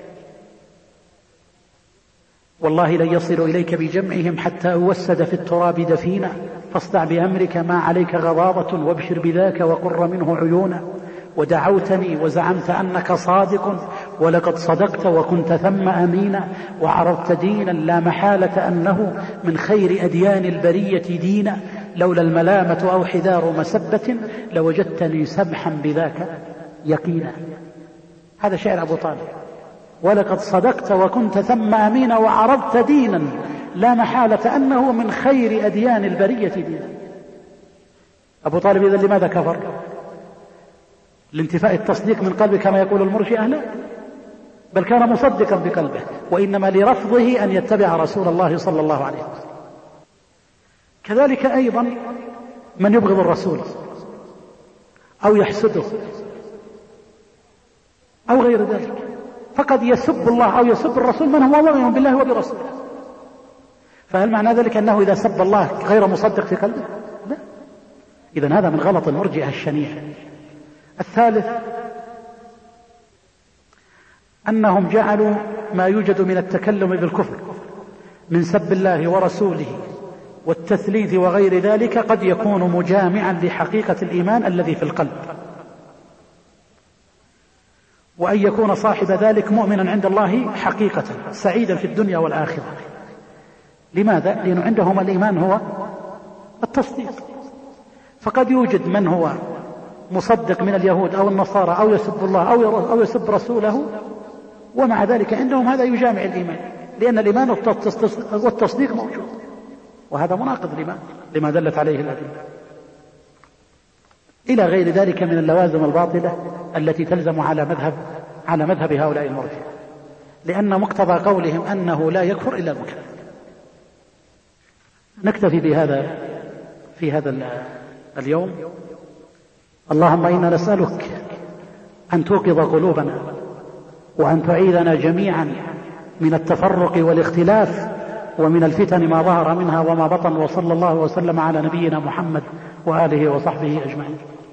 والله لن يصلوا إليك بجمعهم حتى أوسد في التراب دفينا، فاصدع بأمرك ما عليك غضاضة، وابشر بذاك وقر منه عيونا، ودعوتني وزعمت أنك صادق، ولقد صدقت وكنت ثم أمينا، وعرضت دينا لا محالة أنه من خير أديان البرية دينا، لولا الملامة أو حذار مسبة لوجدتني سمحا بذاك يقينا. هذا شعر أبو طالب: ولقد صدقت وكنت ثم أمينا وعرضت دينا لا محالة أنه من خير أديان البرية دينا. أبو طالب إذن لماذا كفر؟ لانتفاء التصديق من قلبه كما يقول المرجئة؟ لا، بل كان مصدقا بقلبه، وإنما لرفضه أن يتبع رسول الله صلى الله عليه وسلم. كذلك أيضا من يبغض الرسول أو يحسده أو غير ذلك، فقد يسب الله أو يسب الرسول من هو مؤمن بالله وبرسوله، فهل معنى ذلك أنه إذا سب الله غير مصدق في قلبه؟ لا. إذن هذا من غلط المرجئة الشنيع. الثالث أنهم جعلوا ما يوجد من التكلم بالكفر من سب الله ورسوله والتثليث وغير ذلك قد يكون مجامعا لحقيقة الإيمان الذي في القلب، وأن يكون صاحب ذلك مؤمنا عند الله حقيقة سعيدا في الدنيا والآخرة. لماذا؟ لأنه عندهم الإيمان هو التصديق. فقد يوجد من هو مصدق من اليهود أو النصارى أو يسب الله أو يسب رسوله، ومع ذلك عندهم هذا يجامع الإيمان، لأن الإيمان والتصديق موجود، وهذا مناقض لما دلت عليه الأدلة، إلى غير ذلك من اللوازم الباطلة التي تلزم على مذهب هؤلاء المرجئة، لأن مقتضى قولهم أنه لا يكفر إلا المكذب. نكتفي بهذا في هذا اليوم. اللهم إنا نسألك أن توقظ قلوبنا، وأن تعيذنا جميعا من التفرق والاختلاف ومن الفتن ما ظهر منها وما بطن. وصلى الله وسلم على نبينا محمد وآله وصحبه أجمعين.